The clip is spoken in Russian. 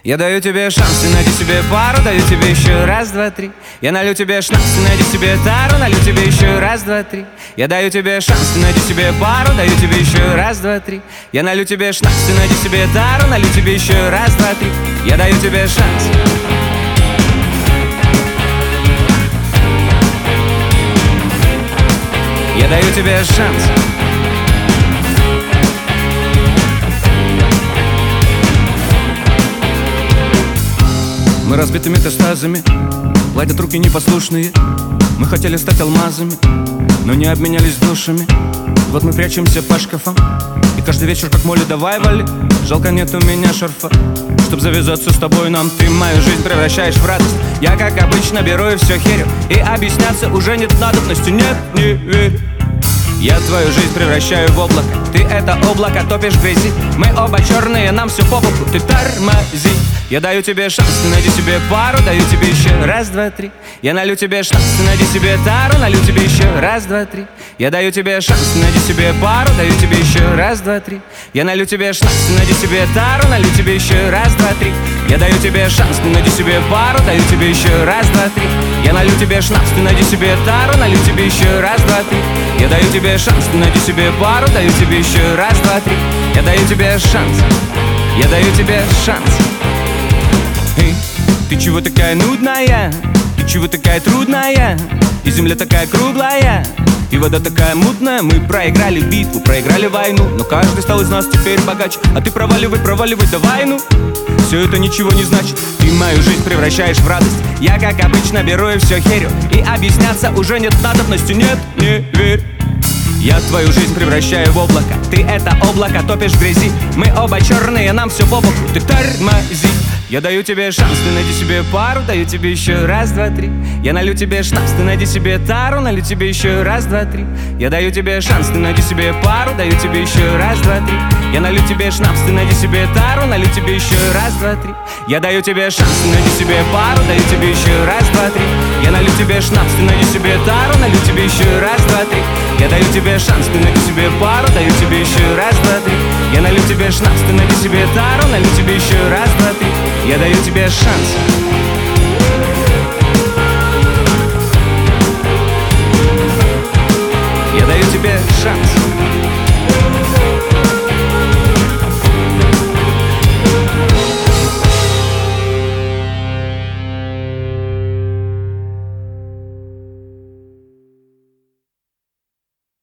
Я даю тебе шанс, ты найди себе пару, даю тебе еще раз, два, три. Я налью тебе шнапс, ты найди себе тару, налью тебе еще раз, два, три. Я даю тебе шанс, ты найди себе пару, даю тебе еще раз, два, три. Я налью тебе шнапс, ты найди себе тару, налью тебе еще раз, два, три. Я даю тебе шанс. Я даю тебе шанс. Мы разбиты метастазами, гладят руки непослушные. Мы хотели стать алмазами, но не обменялись душами. Вот мы прячемся по шкафам, и каждый вечер как моли давай вали. Жалко нет у меня шарфа, чтоб завязаться с тобой нам. Ты мою жизнь превращаешь в радость. Я как обычно беру и все херю, и объясняться уже нет надобности. Нет, не верь. Я твою жизнь превращаю в облако. Ты это облако топишь в грязи. Мы оба черные, нам все по боку. Ты тормози. Я даю тебе шанс, ты найди себе пару, даю тебе еще раз, два, три. Я налью тебе шанс, ты найди себе тару, налью тебе еще раз, два, три. Я даю тебе шанс, ты найди себе пару, даю тебе еще раз, два, три. Я налью тебе шанс, ты найди себе тару, налью тебе еще раз, два, три. Я даю тебе шанс, ты найди себе пару, даю тебе еще раз, два, три. Я налью тебе шанс, ты найди себе тару, налью тебе еще раз, два, три. Я даю тебе шанс, ты найди себе пару, даю тебе еще раз, два, три. Я даю тебе шанс. Я даю тебе шанс. Эй, ты чего такая нудная? Ты чего такая трудная? И земля такая круглая, и вода такая мутная. Мы проиграли битву, проиграли войну, но каждый стал из нас теперь богаче. А ты проваливай, проваливай, давай, ну. Все это ничего не значит. Ты мою жизнь превращаешь в радость. Я как обычно беру и все херю, и объясняться уже нет надобности. Нет, не верь. Я твою жизнь превращаю в облако. Ты это облако топишь в грязи. Мы оба черные, нам все по боку. Ты тормози. Я даю тебе шанс, ты найди себе пару, даю тебе еще раз, два, три. Я налью тебе шнапс, ты найди себе тару, налью тебе еще раз, два, три. Я даю тебе шанс, ты найди себе пару, даю тебе еще раз, два, три. Я налью тебе шнапс, ты найди себе тару, налью тебе еще раз, два, три. Я даю тебе шанс, ты найди себе пару, даю тебе еще раз, два, три. Я налью тебе шнапс, ты найди себе тару, налью тебе еще раз, два, три. Я даю тебе шанс, ты найди себе пару, даю тебе еще раз, два, три. Я налью тебе шнапс, ты найди себе тару, налью тебе еще раз, два, три. Я даю тебе шанс. Я даю тебе шанс.